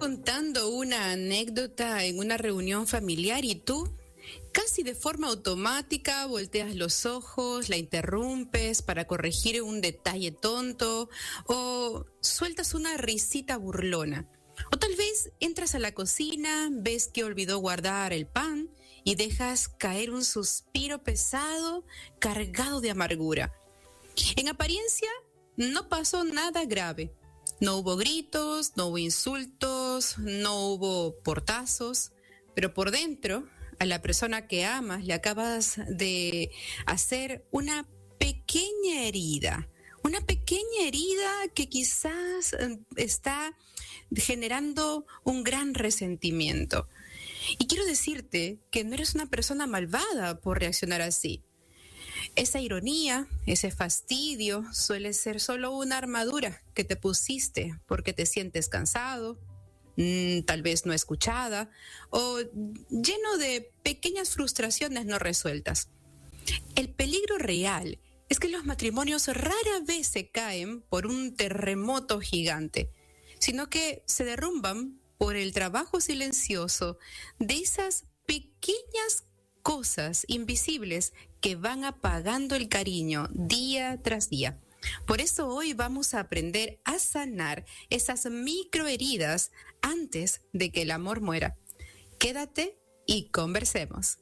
contando una anécdota en una reunión familiar y tú, casi de forma automática, volteas los ojos, la interrumpes para corregir un detalle tonto o sueltas una risita burlona. O tal vez entras a la cocina, ves que olvidó guardar el pan y dejas caer un suspiro pesado cargado de amargura. En apariencia, no pasó nada grave. No hubo gritos, no hubo insultos, no hubo portazos, pero por dentro, a la persona que amas le acabas de hacer una pequeña herida que quizás está generando un gran resentimiento. Y quiero decirte que no eres una persona malvada por reaccionar así. Esa ironía, ese fastidio suele ser solo una armadura que te pusiste porque te sientes cansado, tal vez no escuchada o lleno de pequeñas frustraciones no resueltas. El peligro real es que los matrimonios rara vez se caen por un terremoto gigante, sino que se derrumban por el trabajo silencioso de esas pequeñas cosas invisibles que van apagando el cariño día tras día. Por eso hoy vamos a aprender a sanar esas microheridas antes de que el amor muera. Quédate y conversemos.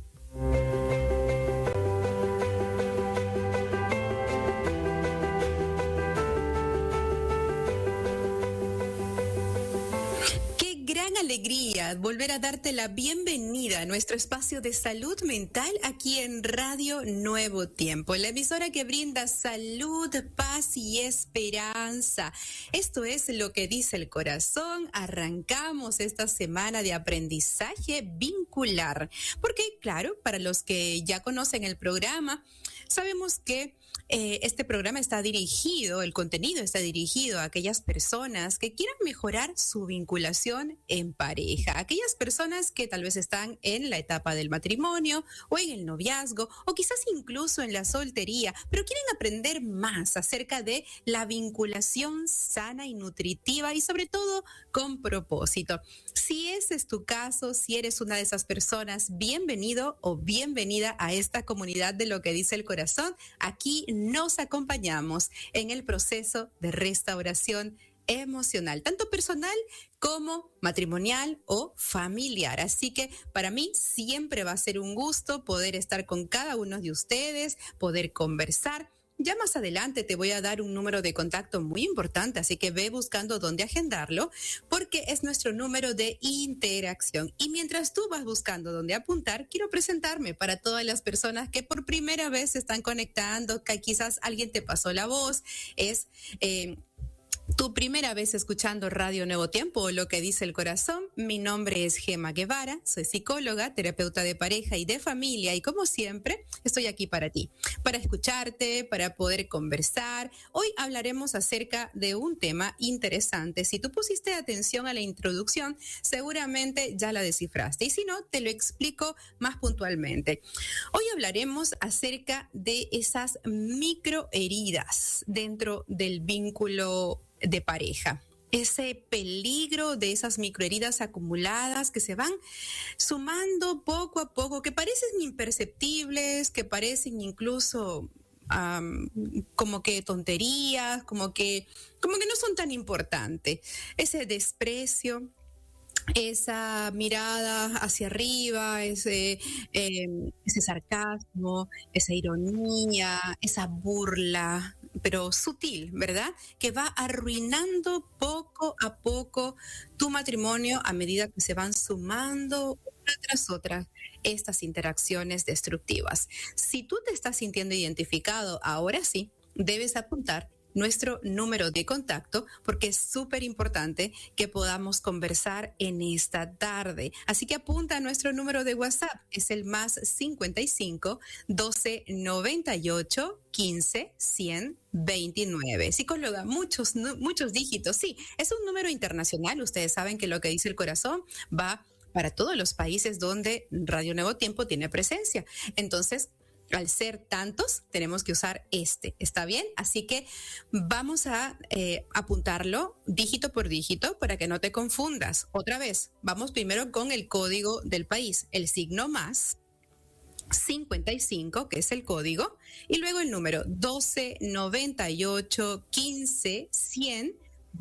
Gran alegría volver a darte la bienvenida a nuestro espacio de salud mental aquí en Radio Nuevo Tiempo, la emisora que brinda salud, paz y esperanza. Esto es lo que dice el corazón. Arrancamos esta semana de aprendizaje vincular, porque claro, para los que ya conocen el programa, sabemos que este programa está dirigido, el contenido está dirigido a aquellas personas que quieran mejorar su vinculación en pareja, aquellas personas que tal vez están en la etapa del matrimonio o en el noviazgo o quizás incluso en la soltería, pero quieren aprender más acerca de la vinculación sana y nutritiva y sobre todo con propósito. Si ese es tu caso, si eres una de esas personas, bienvenido o bienvenida a esta comunidad de lo que dice el corazón. Aquí nos acompañamos en el proceso de restauración emocional, tanto personal como matrimonial o familiar. Así que para mí siempre va a ser un gusto poder estar con cada uno de ustedes, poder conversar. Ya más adelante te voy a dar un número de contacto muy importante, así que ve buscando dónde agendarlo, porque es nuestro número de interacción. Y mientras tú vas buscando dónde apuntar, quiero presentarme para todas las personas que por primera vez se están conectando, que quizás alguien te pasó la voz, es tu primera vez escuchando Radio Nuevo Tiempo o lo que dice el corazón. Mi nombre es Gema Guevara, soy psicóloga, terapeuta de pareja y de familia y como siempre estoy aquí para ti, para escucharte, para poder conversar. Hoy hablaremos acerca de un tema interesante. Si tú pusiste atención a la introducción, seguramente ya la descifraste y si no, te lo explico más puntualmente. Hoy hablaremos acerca de esas microheridas dentro del vínculo de pareja, ese peligro de esas microheridas acumuladas que se van sumando poco a poco, que parecen imperceptibles, que parecen incluso como que tonterías, como que no son tan importantes. Ese desprecio, esa mirada hacia arriba, ese sarcasmo, esa ironía, esa burla, pero sutil, ¿verdad? Que va arruinando poco a poco tu matrimonio a medida que se van sumando una tras otra estas interacciones destructivas. Si tú te estás sintiendo identificado, ahora sí, debes apuntar nuestro número de contacto porque es súper importante que podamos conversar en esta tarde. Así que apunta a nuestro número de WhatsApp, es el más 55 12 98 15 100 29. Psicóloga, muchos dígitos. Sí, es un número internacional. Ustedes saben que lo que dice el corazón va para todos los países donde Radio Nuevo Tiempo tiene presencia. Entonces, al ser tantos, tenemos que usar ¿está bien? Así que vamos a apuntarlo dígito por dígito para que no te confundas. Otra vez, vamos primero con el código del país, el signo más 55, que es el código, y luego el número 12 98 15 100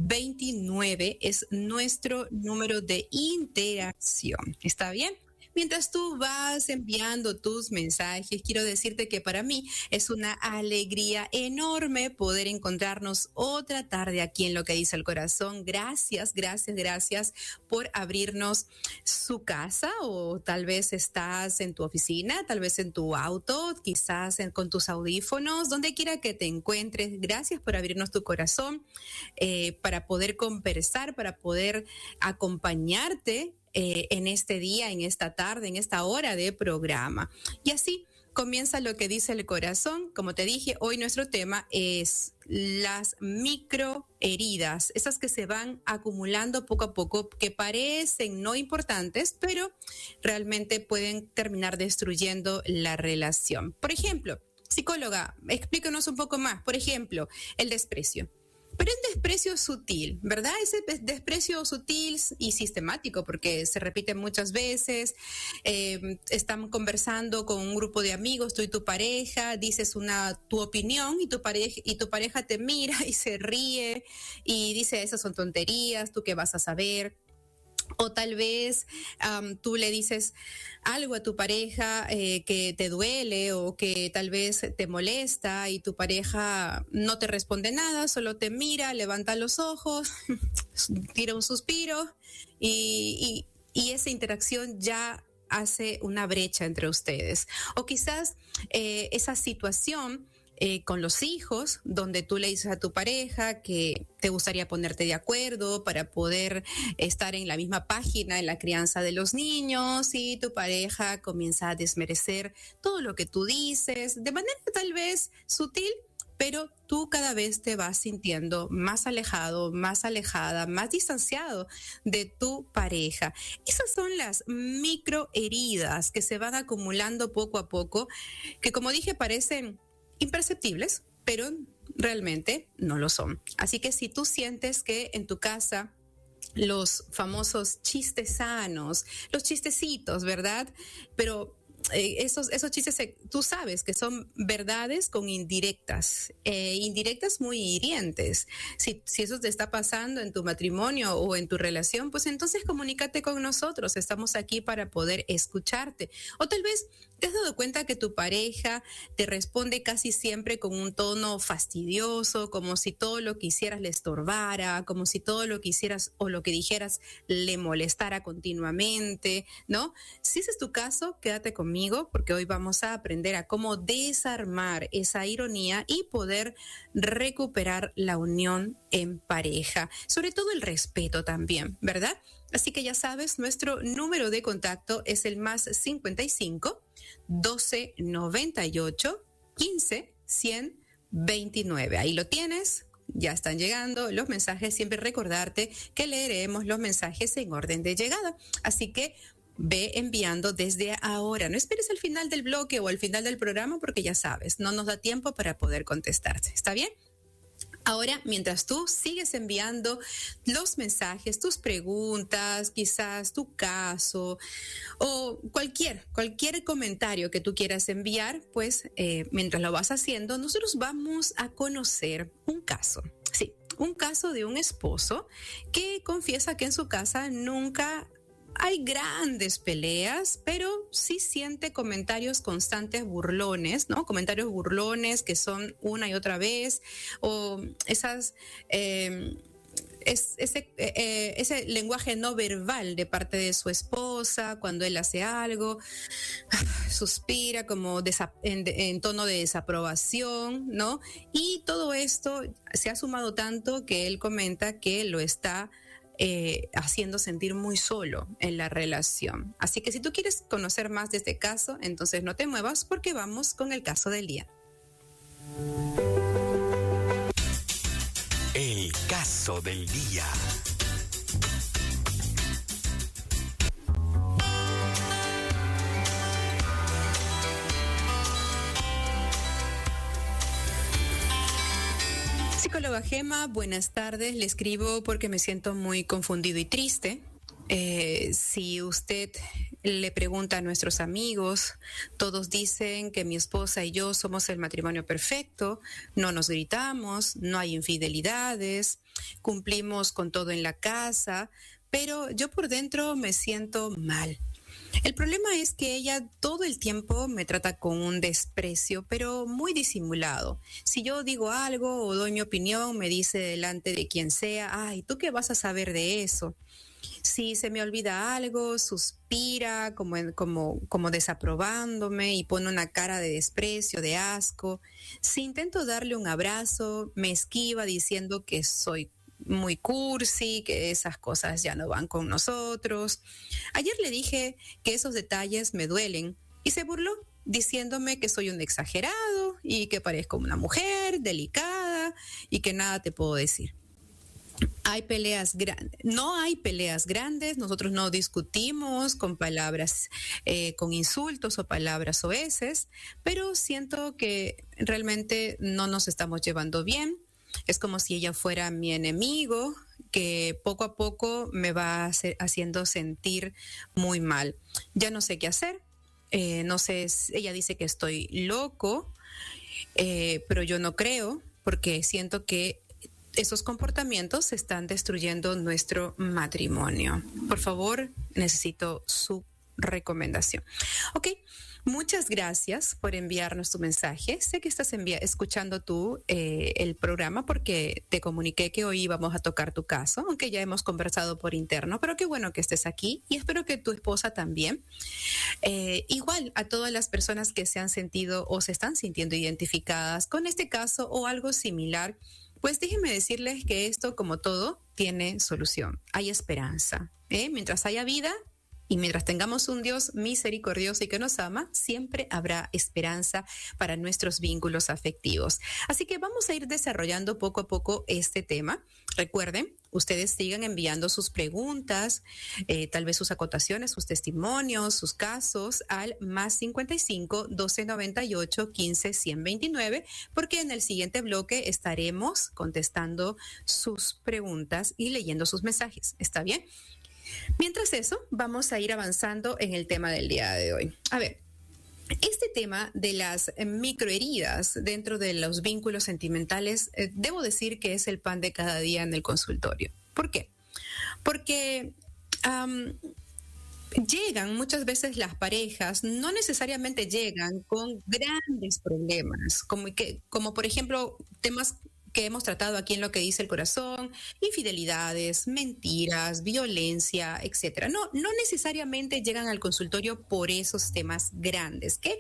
29 es nuestro número de interacción. ¿Está bien? Mientras tú vas enviando tus mensajes, quiero decirte que para mí es una alegría enorme poder encontrarnos otra tarde aquí en Lo que dice el corazón. Gracias, gracias, gracias por abrirnos su casa, o tal vez estás en tu oficina, tal vez en tu auto, quizás con tus audífonos, donde quiera que te encuentres. Gracias por abrirnos tu corazón para poder conversar, para poder acompañarte en este día, en esta tarde, en esta hora de programa. Y así comienza Lo que dice el corazón. Como te dije, hoy nuestro tema es las microheridas, esas que se van acumulando poco a poco, que parecen no importantes, pero realmente pueden terminar destruyendo la relación. Por ejemplo, psicóloga, explícanos un poco más. Por ejemplo, el desprecio. Pero es desprecio sutil, ¿verdad? Ese desprecio sutil y sistemático, porque se repite muchas veces. Están conversando con un grupo de amigos, tú y tu pareja, dices tu opinión y tu pareja te mira y se ríe y dice, esas son tonterías, ¿tú qué vas a saber? O tal vez tú le dices algo a tu pareja que te duele o que tal vez te molesta, y tu pareja no te responde nada, solo te mira, levanta los ojos, tira un suspiro y esa interacción ya hace una brecha entre ustedes. O quizás esa situación con los hijos, donde tú le dices a tu pareja que te gustaría ponerte de acuerdo para poder estar en la misma página en la crianza de los niños, y tu pareja comienza a desmerecer todo lo que tú dices de manera tal vez sutil, pero tú cada vez te vas sintiendo más alejado, más alejada, más distanciado de tu pareja. Esas son las microheridas que se van acumulando poco a poco, que, como dije, parecen imperceptibles, pero realmente no lo son. Así que si tú sientes que en tu casa los famosos chistes sanos, los chistecitos, ¿verdad? Pero esos chistes, tú sabes que son verdades con indirectas, indirectas muy hirientes. Si eso te está pasando en tu matrimonio o en tu relación, pues entonces comunícate con nosotros. Estamos aquí para poder escucharte. O tal vez te has dado cuenta que tu pareja te responde casi siempre con un tono fastidioso, como si todo lo que hicieras le estorbara, como si todo lo que hicieras o lo que dijeras le molestara continuamente, ¿no? Si ese es tu caso, quédate conmigo, porque hoy vamos a aprender a cómo desarmar esa ironía y poder recuperar la unión en pareja, sobre todo el respeto también, ¿verdad? Así que ya sabes, nuestro número de contacto es el más 55 12 98 15 100 29. Ahí lo tienes. Ya están llegando los mensajes. Siempre recordarte que leeremos los mensajes en orden de llegada. Así que ve enviando desde ahora. No esperes al final del bloque o al final del programa, porque ya sabes, no nos da tiempo para poder contestarte. ¿Está bien? Ahora, mientras tú sigues enviando los mensajes, tus preguntas, quizás tu caso o cualquier comentario que tú quieras enviar, pues mientras lo vas haciendo, nosotros vamos a conocer un caso. Sí, un caso de un esposo que confiesa que en su casa nunca hay grandes peleas, pero sí siente comentarios constantes burlones, ¿no? Comentarios burlones que son una y otra vez, o ese lenguaje no verbal de parte de su esposa cuando él hace algo, suspira como en tono de desaprobación, ¿no? Y todo esto se ha sumado tanto que él comenta que lo está haciendo sentir muy solo en la relación. Así que si tú quieres conocer más de este caso, entonces no te muevas, porque vamos con el caso del día. El caso del día. psicóloga Gema, buenas tardes. Le escribo porque me siento muy confundido y triste. Si usted le pregunta a nuestros amigos, todos dicen que mi esposa y yo somos el matrimonio perfecto, no nos gritamos, no hay infidelidades, cumplimos con todo en la casa, pero yo por dentro me siento mal. El problema es que ella todo el tiempo me trata con un desprecio, pero muy disimulado. Si yo digo algo o doy mi opinión, me dice delante de quien sea, ay, ¿tú qué vas a saber de eso? Si se me olvida algo, suspira como desaprobándome y pone una cara de desprecio, de asco. Si intento darle un abrazo, me esquiva diciendo que soy muy cursi, que esas cosas ya no van con nosotros. Ayer le dije que esos detalles me duelen y se burló diciéndome que soy un exagerado y que parezco una mujer delicada y que nada te puedo decir. Hay peleas grandes, no hay peleas grandes, nosotros no discutimos con palabras, con insultos o palabras soeces, pero siento que realmente no nos estamos llevando bien. Es como si ella fuera mi enemigo, que poco a poco me va haciendo sentir muy mal. Ya no sé qué hacer, no sé, ella dice que estoy loco, pero yo no creo, porque siento que esos comportamientos están destruyendo nuestro matrimonio. Por favor, necesito su recomendación. Ok, muchas gracias por enviarnos tu mensaje. Sé que estás escuchando tú el programa porque te comuniqué que hoy íbamos a tocar tu caso, aunque ya hemos conversado por interno, pero qué bueno que estés aquí y espero que tu esposa también. Igual a todas las personas que se han sentido o se están sintiendo identificadas con este caso o algo similar, pues déjenme decirles que esto, como todo, tiene solución. Hay esperanza. Mientras haya vida y mientras tengamos un Dios misericordioso y que nos ama, siempre habrá esperanza para nuestros vínculos afectivos. Así que vamos a ir desarrollando poco a poco este tema. Recuerden, ustedes sigan enviando sus preguntas, tal vez sus acotaciones, sus testimonios, sus casos al +55 1298 15 129, porque en el siguiente bloque estaremos contestando sus preguntas y leyendo sus mensajes. ¿Está bien? Mientras eso, vamos a ir avanzando en el tema del día de hoy. A ver, este tema de las microheridas dentro de los vínculos sentimentales, debo decir que es el pan de cada día en el consultorio. ¿Por qué? Porque llegan muchas veces las parejas, no necesariamente llegan con grandes problemas, como por ejemplo temas que hemos tratado aquí en Lo que dice el corazón, infidelidades, mentiras, violencia, etcétera. No necesariamente llegan al consultorio por esos temas grandes, que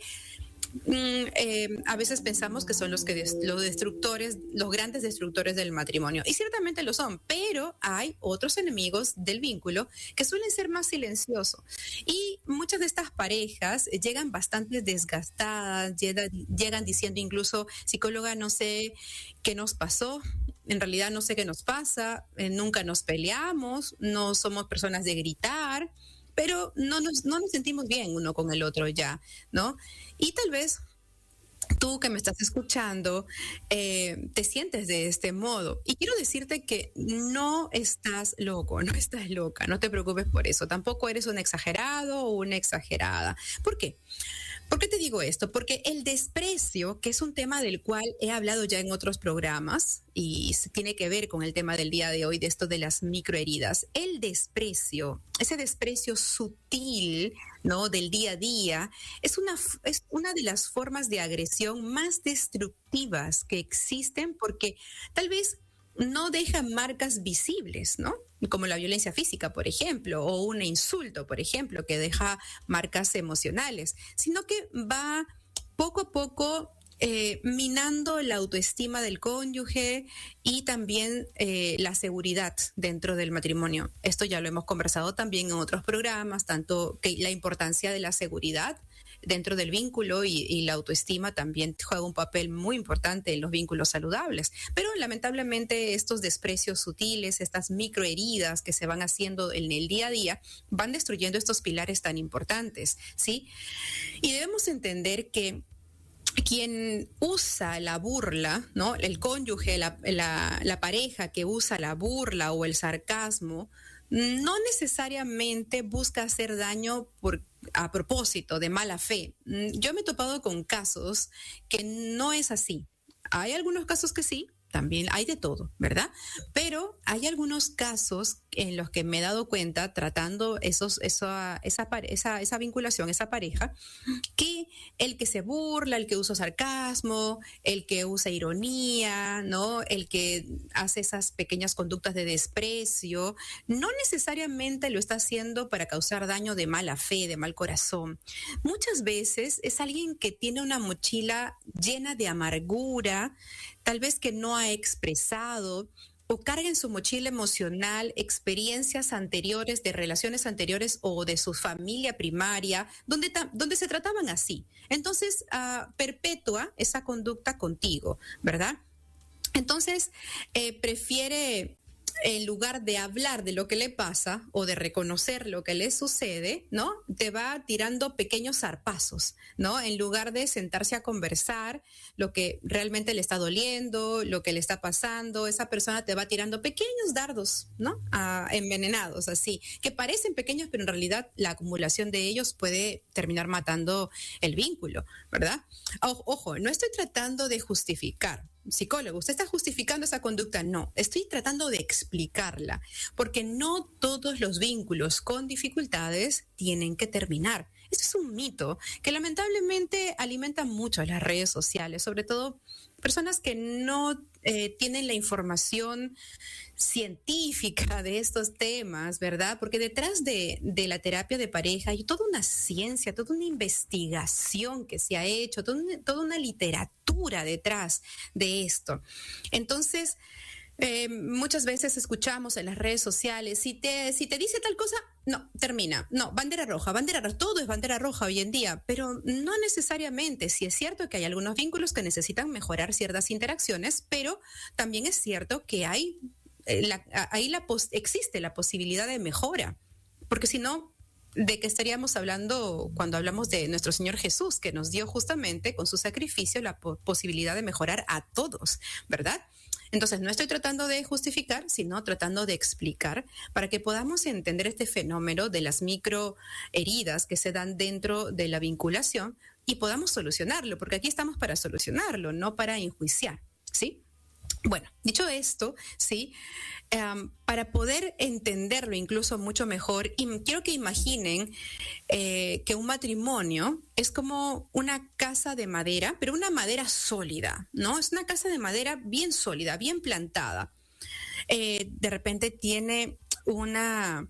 a veces pensamos que son los destructores, los grandes destructores del matrimonio. Y ciertamente lo son, pero hay otros enemigos del vínculo que suelen ser más silenciosos. Y muchas de estas parejas llegan bastante desgastadas, llegan diciendo incluso, psicóloga, no sé qué nos pasó. En realidad no sé qué nos pasa, nunca nos peleamos, no somos personas de gritar, pero no nos sentimos bien uno con el otro ya, ¿no? Y tal vez tú que me estás escuchando te sientes de este modo. Y quiero decirte que no estás loco, no estás loca, no te preocupes por eso. Tampoco eres un exagerado o una exagerada. ¿Por qué? ¿Por qué te digo esto? Porque el desprecio, que es un tema del cual he hablado ya en otros programas y tiene que ver con el tema del día de hoy, de esto de las microheridas, el desprecio, ese desprecio sutil, ¿no?, del día a día, es una de las formas de agresión más destructivas que existen porque tal vez no deja marcas visibles, ¿no? Como la violencia física, por ejemplo, o un insulto, por ejemplo, que deja marcas emocionales, sino que va poco a poco minando la autoestima del cónyuge y también la seguridad dentro del matrimonio. Esto ya lo hemos conversado también en otros programas, tanto que la importancia de la seguridad dentro del vínculo y la autoestima también juega un papel muy importante en los vínculos saludables. Pero lamentablemente estos desprecios sutiles, estas microheridas que se van haciendo en el día a día, van destruyendo estos pilares tan importantes, ¿sí? Y debemos entender que quien usa la burla, ¿no? El cónyuge, la pareja que usa la burla o el sarcasmo, no necesariamente busca hacer daño a propósito, de mala fe. Yo me he topado con casos que no es así. Hay algunos casos que sí, también hay de todo, ¿verdad? Pero hay algunos casos en los que me he dado cuenta, tratando esa vinculación, esa pareja, que el que se burla, el que usa sarcasmo, el que usa ironía, ¿no? El que hace esas pequeñas conductas de desprecio, no necesariamente lo está haciendo para causar daño de mala fe, de mal corazón. Muchas veces es alguien que tiene una mochila llena de amargura, tal vez que no ha expresado, o carga en su mochila emocional experiencias anteriores, de relaciones anteriores o de su familia primaria, donde se trataban así. Entonces, perpetúa esa conducta contigo, ¿verdad? Entonces, prefiere, en lugar de hablar de lo que le pasa o de reconocer lo que le sucede, ¿no? Te va tirando pequeños zarpazos, ¿no? En lugar de sentarse a conversar lo que realmente le está doliendo, lo que le está pasando, esa persona te va tirando pequeños dardos, ¿no? Envenenados, así, que parecen pequeños, pero en realidad la acumulación de ellos puede terminar matando el vínculo, ¿verdad? Ojo, no estoy tratando de justificar. Psicólogo, ¿usted está justificando esa conducta? No, estoy tratando de explicarla, porque no todos los vínculos con dificultades tienen que terminar. Eso es un mito que lamentablemente alimenta mucho las redes sociales, sobre todo personas que no tienen la información científica de estos temas, ¿verdad? Porque detrás de la terapia de pareja hay toda una ciencia, toda una investigación que se ha hecho, toda una literatura detrás de esto. Entonces, muchas veces escuchamos en las redes sociales, si te dice tal cosa, no, termina, no, bandera roja, todo es bandera roja hoy en día, pero no necesariamente. Sí es cierto que hay algunos vínculos que necesitan mejorar ciertas interacciones, pero también es cierto que existe la posibilidad de mejora, porque si no, ¿de qué estaríamos hablando cuando hablamos de nuestro Señor Jesús, que nos dio justamente con su sacrificio la posibilidad de mejorar a todos, ¿verdad? Entonces, no estoy tratando de justificar, sino tratando de explicar para que podamos entender este fenómeno de las microheridas que se dan dentro de la vinculación y podamos solucionarlo, porque aquí estamos para solucionarlo, no para enjuiciar, ¿sí? Bueno, dicho esto, sí, para poder entenderlo incluso mucho mejor, y quiero que imaginen que un matrimonio es como una casa de madera, pero una madera sólida, ¿no? Es una casa de madera bien sólida, bien plantada. De repente tiene unos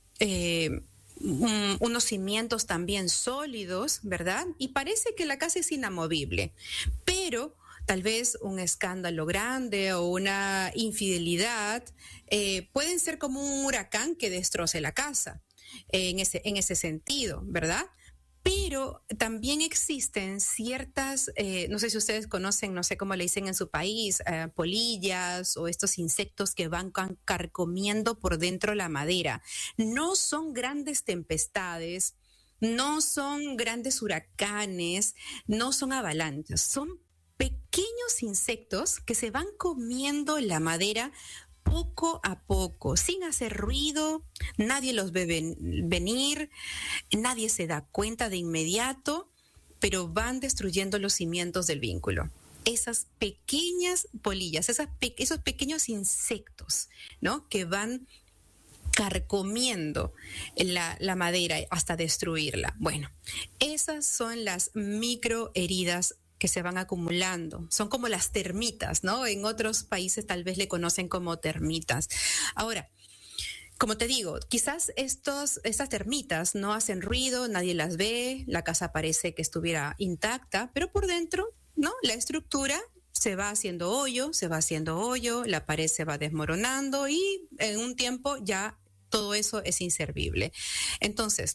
cimientos también sólidos, ¿verdad? Y parece que la casa es inamovible, pero tal vez un escándalo grande o una infidelidad pueden ser como un huracán que destroce la casa en ese sentido, ¿verdad? Pero también existen ciertas, no sé si ustedes conocen, no sé cómo le dicen en su país, polillas o estos insectos que van carcomiendo por dentro la madera. No son grandes tempestades, no son grandes huracanes, no son avalanchas, son pequeños insectos que se van comiendo la madera poco a poco, sin hacer ruido, nadie los ve venir, nadie se da cuenta de inmediato, pero van destruyendo los cimientos del vínculo. Esas pequeñas polillas, esos pequeños insectos, ¿no? Que van carcomiendo la madera hasta destruirla. Bueno, esas son las microheridas que se van acumulando. Son como las termitas, ¿no? En otros países tal vez le conocen como termitas. Ahora, como te digo, quizás estas termitas no hacen ruido, nadie las ve, la casa parece que estuviera intacta, pero por dentro, ¿no? La estructura se va haciendo hoyo, la pared se va desmoronando y en un tiempo ya todo eso es inservible. Entonces,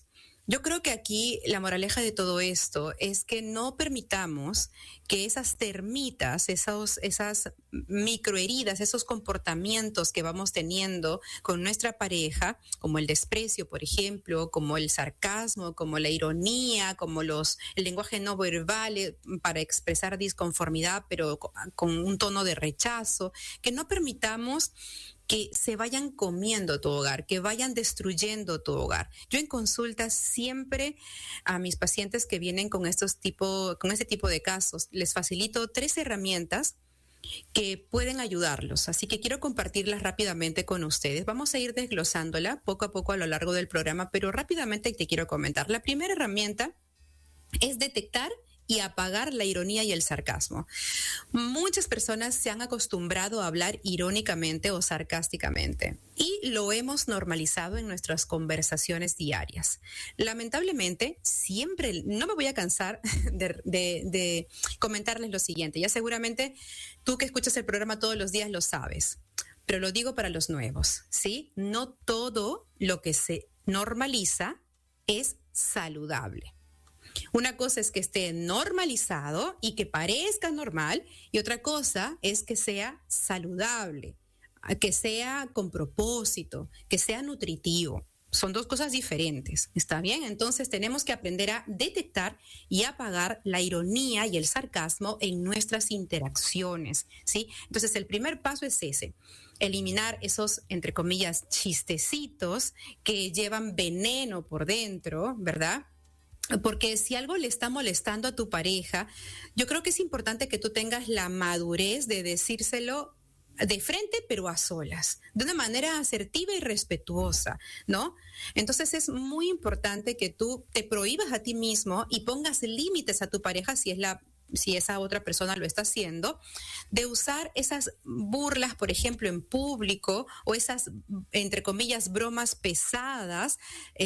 Yo creo que aquí la moraleja de todo esto es que no permitamos que esas termitas, esas microheridas, esos comportamientos que vamos teniendo con nuestra pareja, como el desprecio, por ejemplo, como el sarcasmo, como la ironía, como el lenguaje no verbal para expresar disconformidad, pero con un tono de rechazo, que no permitamos que se vayan comiendo tu hogar, que vayan destruyendo tu hogar. Yo en consulta siempre a mis pacientes que vienen con este tipo de casos, les facilito 3 herramientas que pueden ayudarlos. Así que quiero compartirlas rápidamente con ustedes. Vamos a ir desglosándola poco a poco a lo largo del programa, pero rápidamente te quiero comentar. La primera herramienta es detectar y apagar la ironía y el sarcasmo. Muchas personas se han acostumbrado a hablar irónicamente o sarcásticamente y lo hemos normalizado en nuestras conversaciones diarias. Lamentablemente, siempre, no me voy a cansar de comentarles lo siguiente. Ya seguramente tú que escuchas el programa todos los días lo sabes, pero lo digo para los nuevos, ¿sí? No todo lo que se normaliza es saludable. Una cosa es que esté normalizado y que parezca normal, y otra cosa es que sea saludable, que sea con propósito, que sea nutritivo. Son 2 cosas diferentes, ¿está bien? Entonces tenemos que aprender a detectar y apagar la ironía y el sarcasmo en nuestras interacciones, ¿sí? Entonces el primer paso es ese: eliminar esos, entre comillas, chistecitos que llevan veneno por dentro, ¿verdad? Porque si algo le está molestando a tu pareja, yo creo que es importante que tú tengas la madurez de decírselo de frente, pero a solas, de una manera asertiva y respetuosa, ¿no? Entonces es muy importante que tú te prohíbas a ti mismo y pongas límites a tu pareja si esa otra persona lo está haciendo, de usar esas burlas, por ejemplo, en público, o esas, entre comillas, bromas pesadas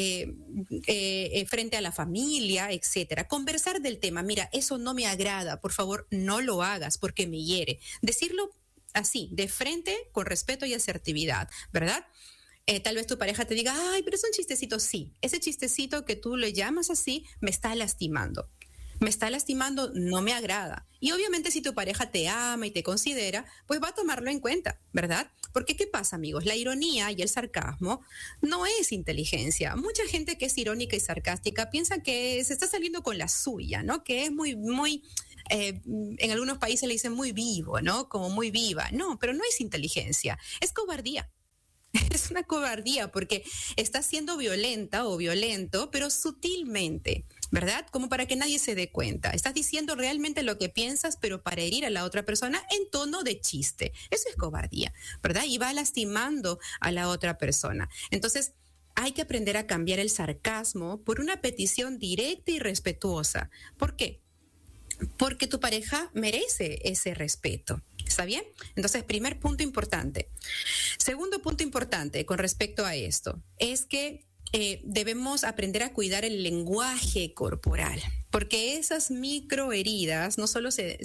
frente a la familia, etcétera. Conversar del tema: mira, eso no me agrada, por favor, no lo hagas porque me hiere. Decirlo así, de frente, con respeto y asertividad, ¿verdad? Tal vez tu pareja te diga: ay, pero es un chistecito. Sí, ese chistecito que tú le llamas así me está lastimando. Me está lastimando, no me agrada. Y obviamente si tu pareja te ama y te considera, pues va a tomarlo en cuenta, ¿verdad? Porque ¿qué pasa, amigos? La ironía y el sarcasmo no es inteligencia. Mucha gente que es irónica y sarcástica piensa que se está saliendo con la suya, ¿no? Que es muy en algunos países le dicen muy vivo, ¿no? Como muy viva. No, pero no es inteligencia, es cobardía. Es una cobardía porque estás siendo violenta o violento, pero sutilmente, ¿verdad? Como para que nadie se dé cuenta. Estás diciendo realmente lo que piensas, pero para herir a la otra persona en tono de chiste. Eso es cobardía, ¿verdad? Y va lastimando a la otra persona. Entonces, hay que aprender a cambiar el sarcasmo por una petición directa y respetuosa. ¿Por qué? Porque tu pareja merece ese respeto. ¿Está bien? Entonces, primer punto importante. Segundo punto importante con respecto a esto es que debemos aprender a cuidar el lenguaje corporal, porque esas microheridas no solo se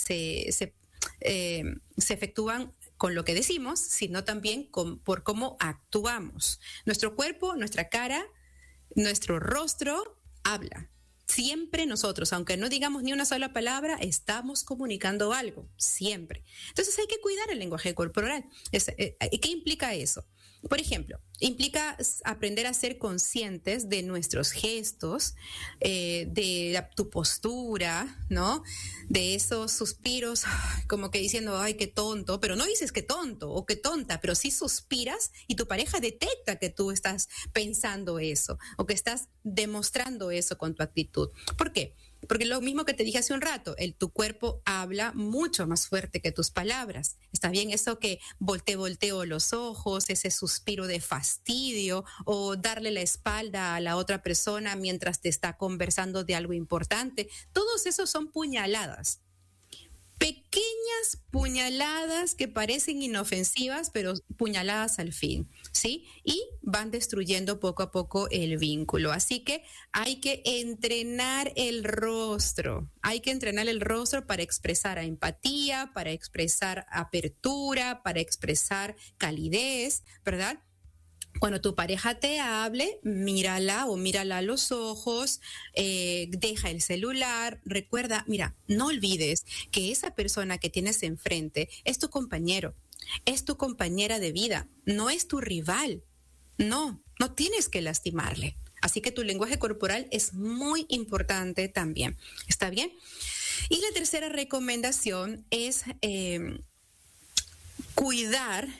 efectúan con lo que decimos, sino también por cómo actuamos. Nuestro cuerpo, nuestra cara, nuestro rostro habla. Siempre nosotros, aunque no digamos ni una sola palabra, estamos comunicando algo, siempre. Entonces hay que cuidar el lenguaje corporal. ¿Qué implica eso? Por ejemplo, implica aprender a ser conscientes de nuestros gestos, tu postura, ¿no? De esos suspiros, como que diciendo, ay, qué tonto, pero no dices qué tonto o qué tonta, pero sí suspiras y tu pareja detecta que tú estás pensando eso o que estás demostrando eso con tu actitud. ¿Por qué? Porque lo mismo que te dije hace un rato, tu cuerpo habla mucho más fuerte que tus palabras. Está bien eso que volteo los ojos, ese suspiro de fastidio o darle la espalda a la otra persona mientras te está conversando de algo importante. Todos esos son puñaladas. Pequeñas puñaladas que parecen inofensivas, pero puñaladas al fin, ¿sí? Y van destruyendo poco a poco el vínculo. Así que hay que entrenar el rostro. Hay que entrenar el rostro para expresar empatía, para expresar apertura, para expresar calidez, ¿verdad? Cuando tu pareja te hable, mírala o mírala a los ojos, deja el celular. Recuerda, mira, no olvides que esa persona que tienes enfrente es tu compañero, es tu compañera de vida, no es tu rival. No, no tienes que lastimarle. Así que tu lenguaje corporal es muy importante también. ¿Está bien? Y la tercera recomendación es cuidar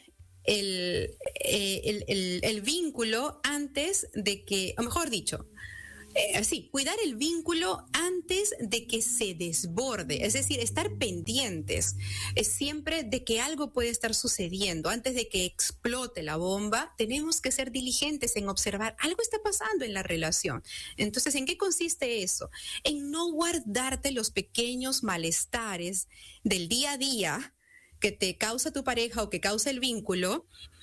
el vínculo antes de que, o mejor dicho, cuidar el vínculo antes de que se desborde, es decir, estar pendientes siempre de que algo puede estar sucediendo. Antes de que explote la bomba, tenemos que ser diligentes en observar algo está pasando en la relación. Entonces, ¿en qué consiste eso? En no guardarte los pequeños malestares del día a día que te causa tu pareja o que causa el vínculo,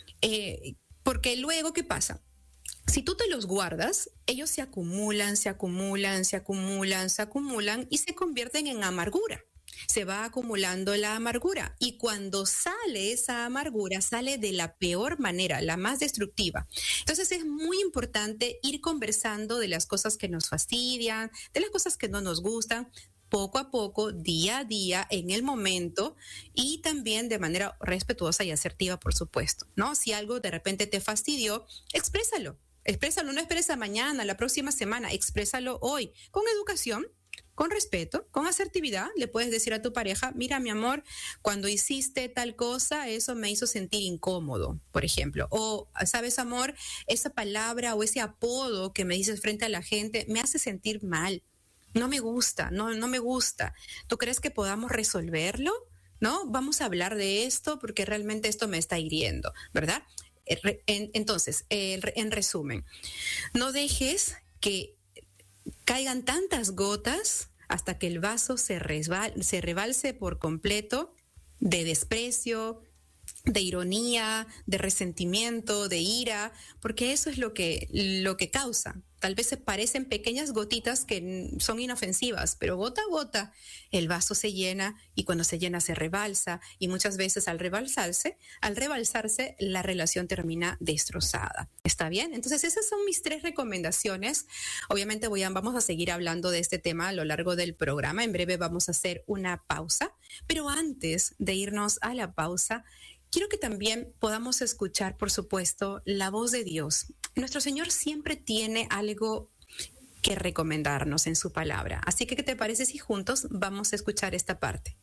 porque luego, ¿qué pasa? Si tú te los guardas, ellos se acumulan, se acumulan, se acumulan, se acumulan y se convierten en amargura. Se va acumulando la amargura y cuando sale esa amargura, sale de la peor manera, la más destructiva. Entonces es muy importante ir conversando de las cosas que nos fastidian, de las cosas que no nos gustan, poco a poco, día a día, en el momento y también de manera respetuosa y asertiva, por supuesto, ¿no? Si algo de repente te fastidió, exprésalo. Exprésalo, no esperes a mañana, la próxima semana, exprésalo hoy, con educación, con respeto, con asertividad. Le puedes decir a tu pareja, mira, mi amor, cuando hiciste tal cosa, eso me hizo sentir incómodo, por ejemplo. O, ¿sabes, amor? Esa palabra o ese apodo que me dices frente a la gente me hace sentir mal. No me gusta, no me gusta. ¿Tú crees que podamos resolverlo? ¿No? Vamos a hablar de esto porque realmente esto me está hiriendo, ¿verdad? Entonces, en resumen, no dejes que caigan tantas gotas hasta que el vaso se rebalse por completo de desprecio, de ironía, de resentimiento, de ira, porque eso es lo que causa. Tal vez se parecen pequeñas gotitas que son inofensivas, pero gota a gota el vaso se llena y cuando se llena se rebalsa y muchas veces al rebalsarse, la relación termina destrozada. ¿Está bien? Entonces esas son mis 3 recomendaciones. Obviamente vamos a seguir hablando de este tema a lo largo del programa. En breve vamos a hacer una pausa, pero antes de irnos a la pausa, quiero que también podamos escuchar, por supuesto, la voz de Dios. Nuestro Señor siempre tiene algo que recomendarnos en su palabra. Así que, ¿qué te parece si juntos vamos a escuchar esta parte?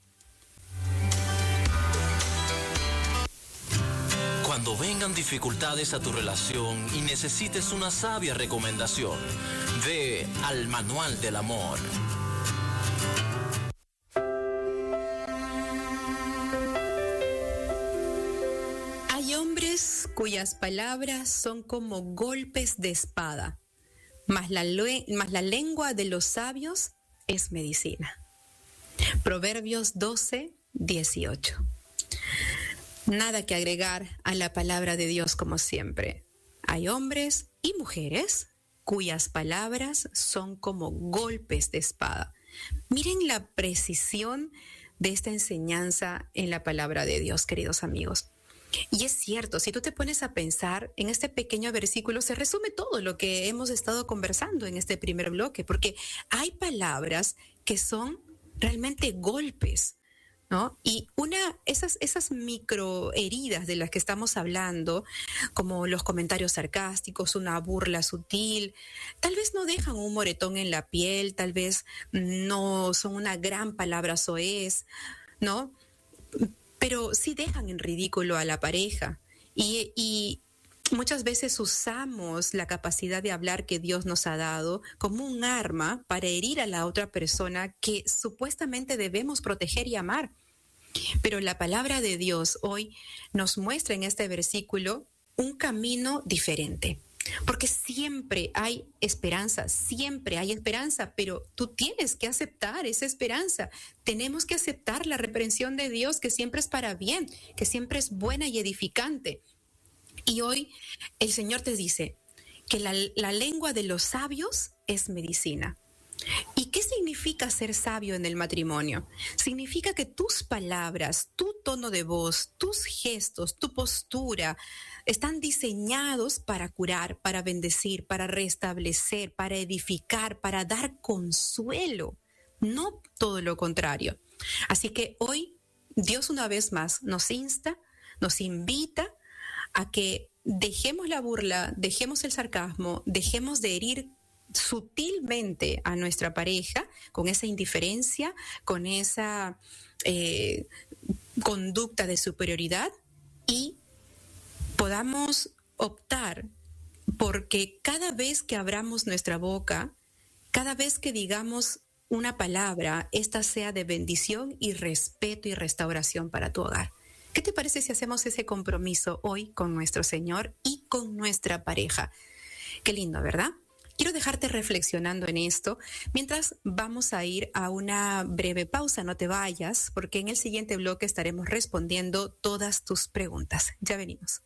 Cuando vengan dificultades a tu relación y necesites una sabia recomendación, ve al Manual del Amor. Hay hombres cuyas palabras son como golpes de espada, mas la lengua de los sabios es medicina. Proverbios 12:18. Nada que agregar a la palabra de Dios como siempre. Hay hombres y mujeres cuyas palabras son como golpes de espada. Miren la precisión de esta enseñanza en la palabra de Dios, queridos amigos. Y es cierto, si tú te pones a pensar, en este pequeño versículo se resume todo lo que hemos estado conversando en este primer bloque, porque hay palabras que son realmente golpes, ¿no? Y esas micro heridas de las que estamos hablando, como los comentarios sarcásticos, una burla sutil, tal vez no dejan un moretón en la piel, tal vez no son una gran palabra soez, ¿no? Pero sí dejan en ridículo a la pareja y muchas veces usamos la capacidad de hablar que Dios nos ha dado como un arma para herir a la otra persona que supuestamente debemos proteger y amar. Pero la palabra de Dios hoy nos muestra en este versículo un camino diferente. Porque siempre hay esperanza, pero tú tienes que aceptar esa esperanza. Tenemos que aceptar la reprensión de Dios, que siempre es para bien, que siempre es buena y edificante. Y hoy el Señor te dice que la lengua de los sabios es medicina. ¿Y qué significa ser sabio en el matrimonio? Significa que tus palabras, tu tono de voz, tus gestos, tu postura están diseñados para curar, para bendecir, para restablecer, para edificar, para dar consuelo, no todo lo contrario. Así que hoy Dios una vez más nos insta, nos invita a que dejemos la burla, dejemos el sarcasmo, dejemos de herir sutilmente a nuestra pareja con esa indiferencia, con esa conducta de superioridad, y podamos optar porque cada vez que abramos nuestra boca, cada vez que digamos una palabra, esta sea de bendición y respeto y restauración para tu hogar. ¿Qué te parece si hacemos ese compromiso hoy con nuestro Señor y con nuestra pareja? Qué lindo, ¿verdad? Quiero dejarte reflexionando en esto mientras vamos a ir a una breve pausa. No te vayas, porque en el siguiente bloque estaremos respondiendo todas tus preguntas. Ya venimos.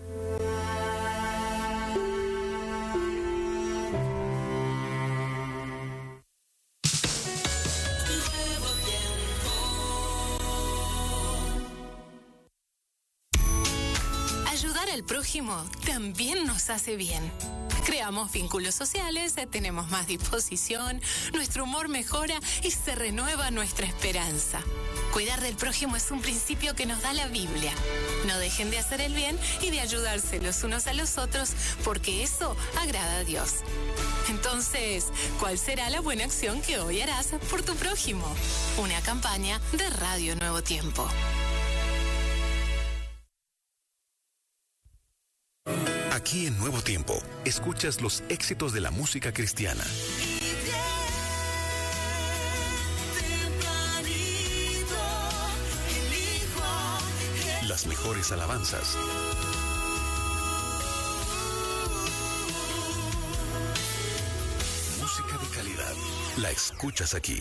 Ayudar al prójimo también nos hace bien. Creamos vínculos sociales, tenemos más disposición, nuestro humor mejora y se renueva nuestra esperanza. Cuidar del prójimo es un principio que nos da la Biblia. No dejen de hacer el bien y de ayudarse los unos a los otros, porque eso agrada a Dios. Entonces, ¿cuál será la buena acción que hoy harás por tu prójimo? Una campaña de Radio Nuevo Tiempo. Aquí en Nuevo Tiempo, escuchas los éxitos de la música cristiana. Las mejores alabanzas. Música de calidad. La escuchas aquí.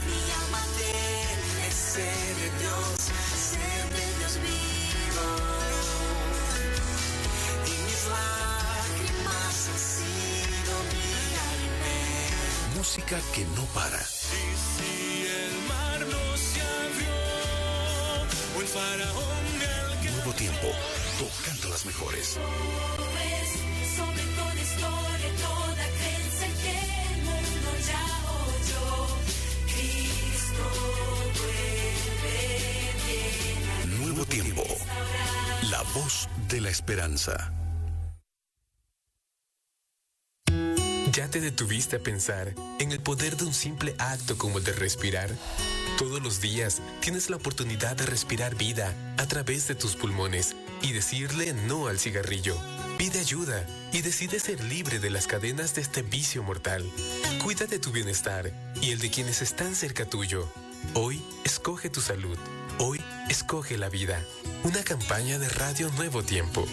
Música que no para. Y si el mar no se abrió, o el faraón del Nuevo Tiempo, tocando las mejores. Sobre toda historia, toda creencia que el mundo ya oyó. Cristo vuelve bien. Nuevo Tiempo, la voz de la esperanza. ¿Ya te detuviste a pensar en el poder de un simple acto como el de respirar? Todos los días tienes la oportunidad de respirar vida a través de tus pulmones y decirle no al cigarrillo. Pide ayuda y decide ser libre de las cadenas de este vicio mortal. Cuida de tu bienestar y el de quienes están cerca tuyo. Hoy escoge tu salud. Hoy escoge la vida. Una campaña de Radio Nuevo Tiempo.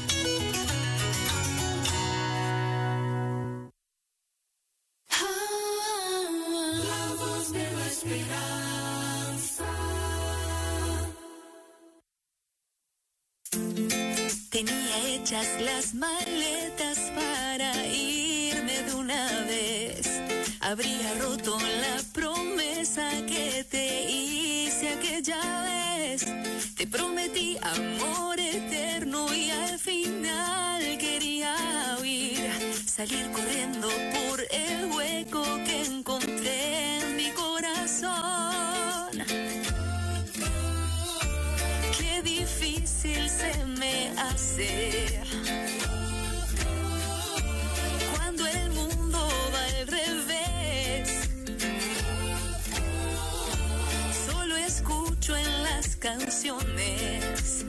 Tenía hechas las maletas para irme de una vez. Habría roto la promesa que te hice aquella vez. Te prometí amor eterno y al final quería huir. Salir corriendo por el hueco que encontré en mi corazón. Qué difícil se me hace cuando el mundo va al revés. Solo escucho en las canciones.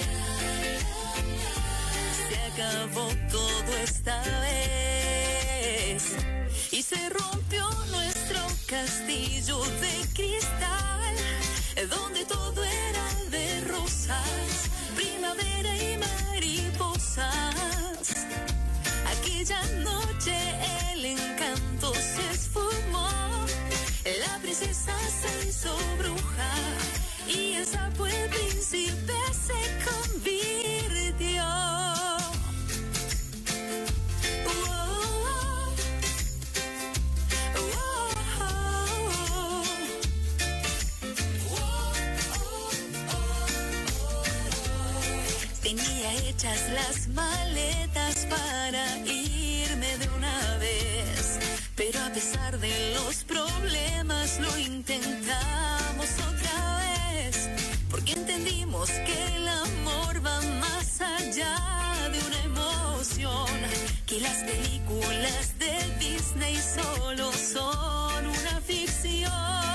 Se acabó todo esta vez y se rompió nuestro castillo de cristal, donde todo era de rosas, primavera y mariposas. Aquella noche el encanto se esfumó, la princesa se hizo bruja y el sapo el príncipe se convirtió. hechas las maletas para irme de una vez. Pero a pesar de los problemas lo intentamos otra vez. Porque entendimos que el amor va más allá de una emoción. Que las películas de Disney solo son una ficción.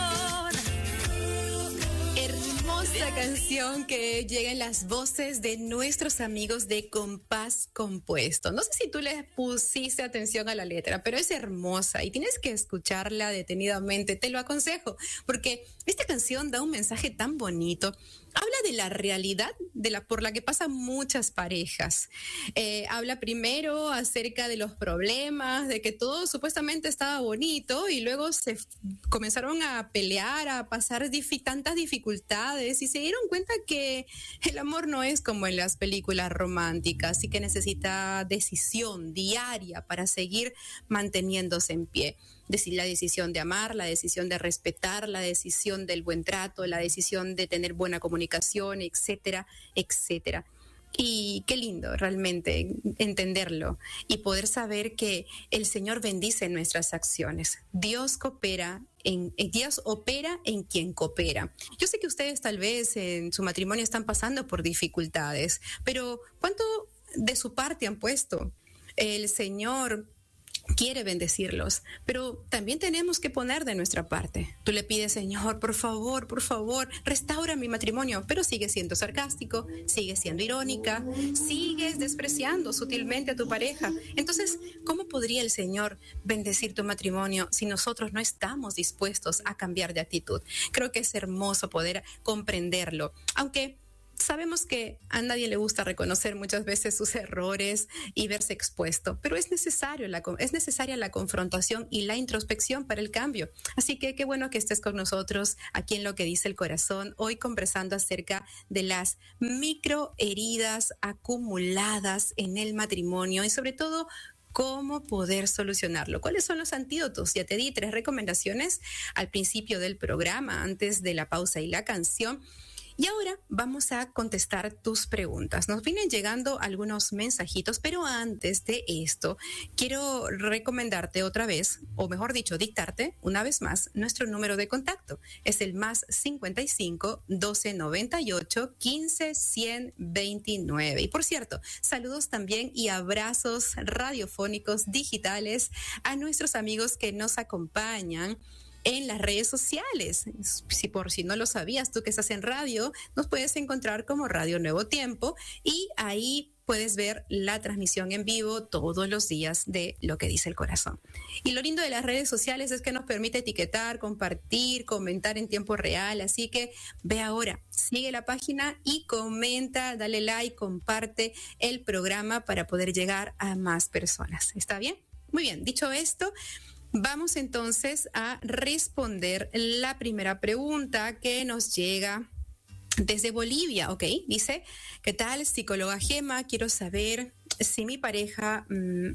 Hermosa canción que llega en las voces de nuestros amigos de Compás Compuesto. No sé si tú le pusiste atención a la letra, pero es hermosa y tienes que escucharla detenidamente. Te lo aconsejo, porque esta canción da un mensaje tan bonito. Habla de la realidad por la que pasan muchas parejas. Habla primero acerca de los problemas, de que todo supuestamente estaba bonito y luego se comenzaron a pelear, a pasar tantas dificultades y se dieron cuenta que el amor no es como en las películas románticas y que necesita decisión diaria para seguir manteniéndose en pie. La decisión de amar, la decisión de respetar, la decisión del buen trato, la decisión de tener buena comunicación, etcétera, etcétera. Y qué lindo realmente entenderlo y poder saber que el Señor bendice nuestras acciones. Dios opera en quien coopera. Yo sé que ustedes tal vez en su matrimonio están pasando por dificultades, pero ¿cuánto de su parte han puesto? El Señor quiere bendecirlos, pero también tenemos que poner de nuestra parte. Tú le pides, Señor, por favor, restaura mi matrimonio, pero sigues siendo sarcástico, sigues siendo irónica, sigues despreciando sutilmente a tu pareja. Entonces, ¿cómo podría el Señor bendecir tu matrimonio si nosotros no estamos dispuestos a cambiar de actitud? Creo que es hermoso poder comprenderlo, aunque sabemos que a nadie le gusta reconocer muchas veces sus errores y verse expuesto, pero es necesaria la confrontación y la introspección para el cambio. Así que qué bueno que estés con nosotros aquí en Lo que dice el corazón, hoy conversando acerca de las microheridas acumuladas en el matrimonio y sobre todo cómo poder solucionarlo. ¿Cuáles son los antídotos? Ya te di 3 recomendaciones al principio del programa, antes de la pausa y la canción. Y ahora vamos a contestar tus preguntas. Nos vienen llegando algunos mensajitos, pero antes de esto, quiero recomendarte otra vez, o mejor dicho, dictarte una vez más nuestro número de contacto. Es el más 55 12 98 15 129. Y por cierto, saludos también y abrazos radiofónicos digitales a nuestros amigos que nos acompañan en las redes sociales. Si no lo sabías, tú que estás en radio, nos puedes encontrar como Radio Nuevo Tiempo y ahí puedes ver la transmisión en vivo todos los días de Lo que dice el corazón. Y lo lindo de las redes sociales es que nos permite etiquetar, compartir, comentar en tiempo real. Así que ve ahora, sigue la página y comenta, dale like, comparte el programa para poder llegar a más personas. ¿Está bien? Muy bien, dicho esto, vamos entonces a responder la primera pregunta que nos llega desde Bolivia, ¿ok? Dice, ¿qué tal, psicóloga Gema? Quiero saber si mi pareja,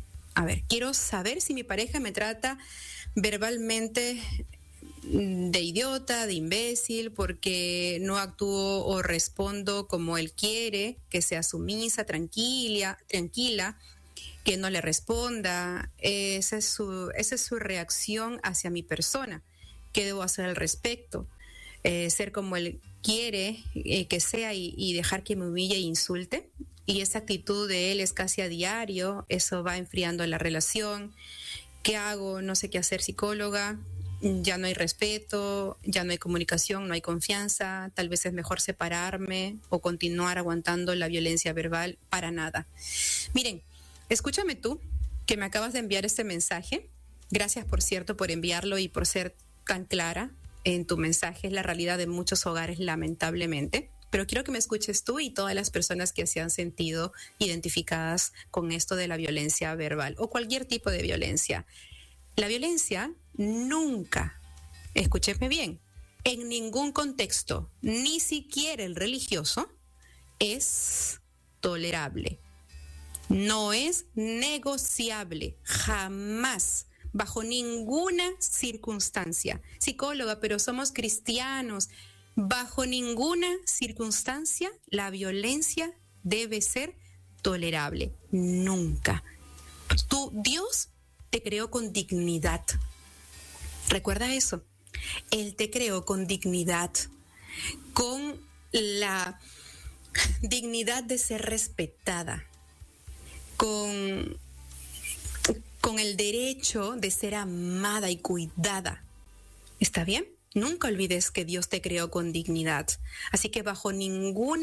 me trata verbalmente de idiota, de imbécil, porque no actúo o respondo como él quiere, que sea sumisa, tranquila, que no le responda. Esa es su reacción hacia mi persona. ¿Qué debo hacer al respecto? Ser como él quiere que sea y dejar que me humille e insulte. Y esa actitud de él es casi a diario. Eso va enfriando la relación. ¿Qué hago? No sé qué hacer, psicóloga. Ya no hay respeto, ya no hay comunicación, no hay confianza. Tal vez es mejor separarme o continuar aguantando la violencia verbal. Para nada. Miren, escúchame tú, que me acabas de enviar este mensaje. Gracias, por cierto, por enviarlo y por ser tan clara en tu mensaje. Es la realidad de muchos hogares, lamentablemente. Pero quiero que me escuches tú y todas las personas que se han sentido identificadas con esto de la violencia verbal o cualquier tipo de violencia. La violencia nunca, escúcheme bien, en ningún contexto, ni siquiera el religioso, es tolerable. No es negociable, jamás, bajo ninguna circunstancia. Psicóloga, pero somos cristianos. Bajo ninguna circunstancia la violencia debe ser tolerable. Nunca. Dios te creó con dignidad. Recuerda eso. Él te creó con dignidad, con la dignidad de ser respetada, con el derecho de ser amada y cuidada. ¿Está bien? Nunca olvides que Dios te creó con dignidad. Así que bajo ningún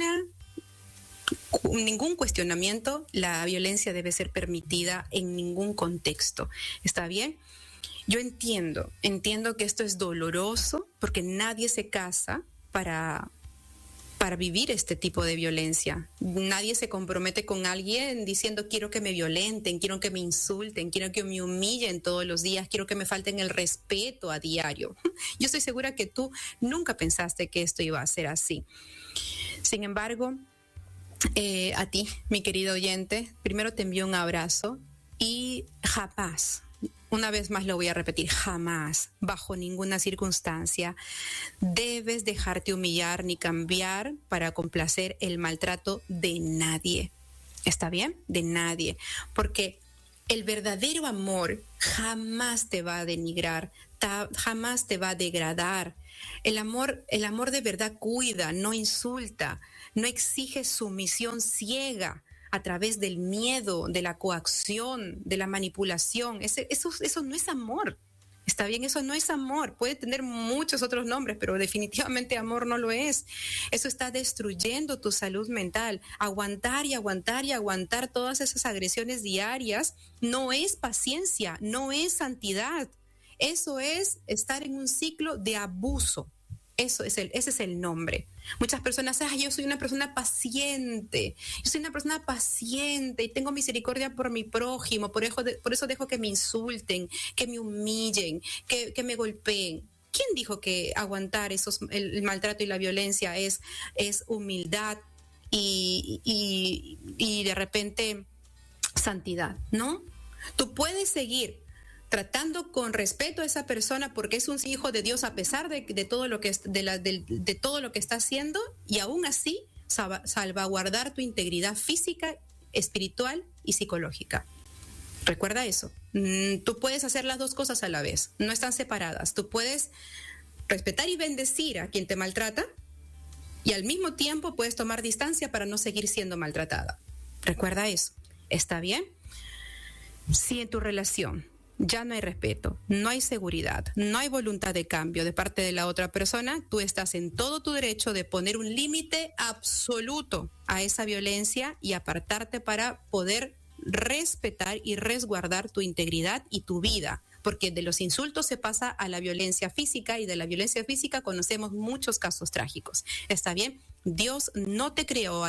cuestionamiento, la violencia debe ser permitida en ningún contexto. ¿Está bien? Yo entiendo que esto es doloroso porque nadie se casa para vivir este tipo de violencia. Nadie se compromete con alguien diciendo quiero que me violenten, quiero que me insulten, quiero que me humillen todos los días, quiero que me falten el respeto a diario. Yo estoy segura que tú nunca pensaste que esto iba a ser así. Sin embargo, a ti, mi querido oyente, primero te envío un abrazo y jamás, una vez más lo voy a repetir, jamás, bajo ninguna circunstancia, debes dejarte humillar ni cambiar para complacer el maltrato de nadie. ¿Está bien? De nadie. Porque el verdadero amor jamás te va a denigrar, jamás te va a degradar. El amor de verdad cuida, no insulta, no exige sumisión ciega a través del miedo, de la coacción, de la manipulación. Eso no es amor. Está bien, eso no es amor. Puede tener muchos otros nombres, pero definitivamente amor no lo es. Eso está destruyendo tu salud mental. Aguantar y aguantar y aguantar todas esas agresiones diarias no es paciencia, no es santidad. Eso es estar en un ciclo de abuso. Ese es el nombre. Muchas personas, yo soy una persona paciente, y tengo misericordia por mi prójimo, por eso dejo que me insulten, que me humillen, que me golpeen. ¿Quién dijo que aguantar el maltrato y la violencia es humildad y de repente santidad? ¿No? Tú puedes seguir tratando con respeto a esa persona porque es un hijo de Dios a pesar de todo lo que de todo lo que está haciendo, y aún así salvaguardar tu integridad física, espiritual y psicológica. Recuerda eso. Tú puedes hacer las dos cosas a la vez, no están separadas. Tú puedes respetar y bendecir a quien te maltrata y al mismo tiempo puedes tomar distancia para no seguir siendo maltratada. Recuerda eso. ¿Está bien? Si en tu relación ya no hay respeto, no hay seguridad, no hay voluntad de cambio de parte de la otra persona, tú estás en todo tu derecho de poner un límite absoluto a esa violencia y apartarte para poder respetar y resguardar tu integridad y tu vida, porque de los insultos se pasa a la violencia física, y de la violencia física conocemos muchos casos trágicos. ¿Está bien? Dios no te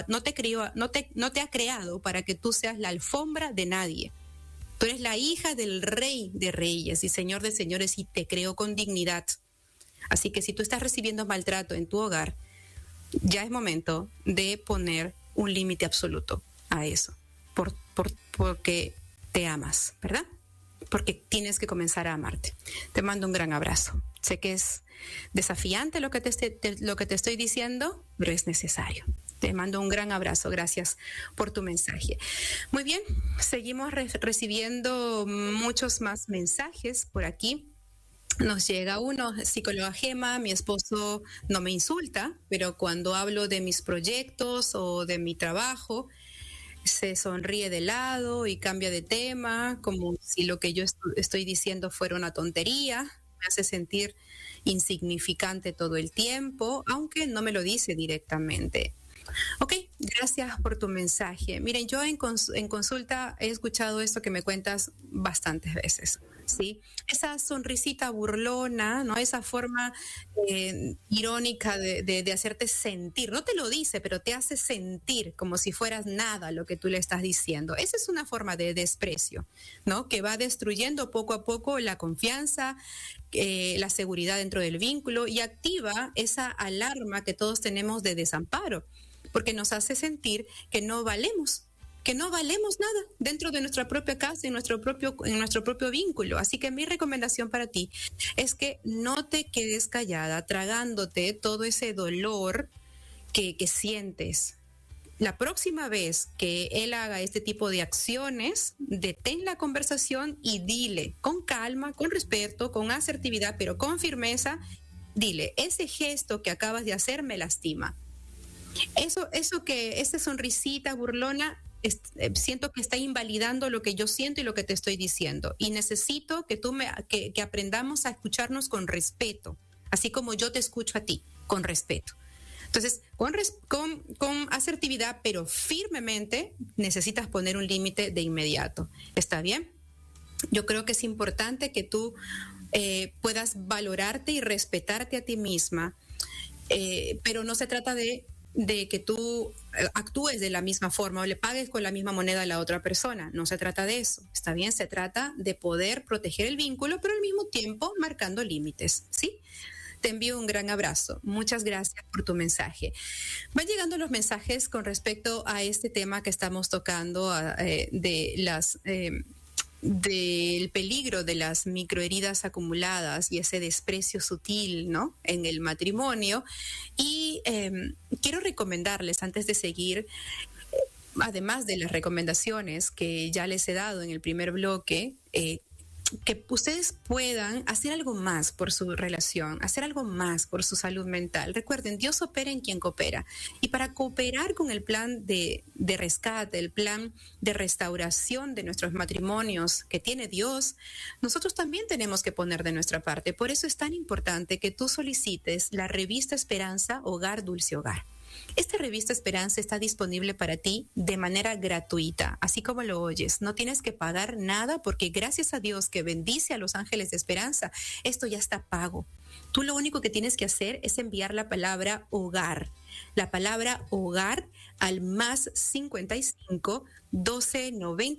ha creado para que tú seas la alfombra de nadie. Tú eres la hija del Rey de Reyes y Señor de Señores, y te creó con dignidad. Así que si tú estás recibiendo maltrato en tu hogar, ya es momento de poner un límite absoluto a eso. Porque te amas, ¿verdad? Porque tienes que comenzar a amarte. Te mando un gran abrazo. Sé que es desafiante lo que te estoy diciendo, pero es necesario. Te mando un gran abrazo. Gracias por tu mensaje. Muy bien, seguimos recibiendo muchos más mensajes por aquí. Nos llega uno: psicóloga Gema, mi esposo no me insulta, pero cuando hablo de mis proyectos o de mi trabajo, se sonríe de lado y cambia de tema, como si lo que yo estoy diciendo fuera una tontería. Me hace sentir insignificante todo el tiempo, aunque no me lo dice directamente. Ok, gracias por tu mensaje. Miren, yo en consulta he escuchado esto que me cuentas bastantes veces, ¿sí? Esa sonrisita burlona, ¿no? Esa forma irónica de hacerte sentir. No te lo dice, pero te hace sentir como si fueras nada lo que tú le estás diciendo. Esa es una forma de desprecio, ¿no? Que va destruyendo poco a poco la confianza, la seguridad dentro del vínculo, y activa esa alarma que todos tenemos de desamparo, porque nos hace sentir que no valemos nada dentro de nuestra propia casa, en nuestro propio vínculo. Así que mi recomendación para ti es que no te quedes callada, tragándote todo ese dolor que sientes la próxima vez que él haga este tipo de acciones, detén la conversación y dile con calma, con respeto, con asertividad, pero con firmeza, dile, ese gesto que acabas de hacer me lastima. Esa sonrisita burlona, siento que está invalidando lo que yo siento y lo que te estoy diciendo. Y necesito que aprendamos a escucharnos con respeto, así como yo te escucho a ti, con respeto. Entonces, con asertividad, pero firmemente, necesitas poner un límite de inmediato. ¿Está bien? Yo creo que es importante que tú puedas valorarte y respetarte a ti misma, pero no se trata de que tú actúes de la misma forma o le pagues con la misma moneda a la otra persona. No se trata de eso, ¿está bien? Se trata de poder proteger el vínculo, pero al mismo tiempo marcando límites, ¿sí? Te envío un gran abrazo. Muchas gracias por tu mensaje. Van llegando los mensajes con respecto a este tema que estamos tocando del peligro de las microheridas acumuladas y ese desprecio sutil, ¿no?, en el matrimonio. Y quiero recomendarles, antes de seguir, además de las recomendaciones que ya les he dado en el primer bloque, que ustedes puedan hacer algo más por su relación, hacer algo más por su salud mental. Recuerden, Dios opera en quien coopera. Y para cooperar con el plan de rescate, el plan de restauración de nuestros matrimonios que tiene Dios, nosotros también tenemos que poner de nuestra parte. Por eso es tan importante que tú solicites la revista Esperanza Hogar Dulce Hogar. Esta revista Esperanza está disponible para ti de manera gratuita, así como lo oyes. No tienes que pagar nada porque gracias a Dios que bendice a los ángeles de esperanza, esto ya está pago. Tú lo único que tienes que hacer es enviar la palabra hogar. La palabra hogar al más 55 12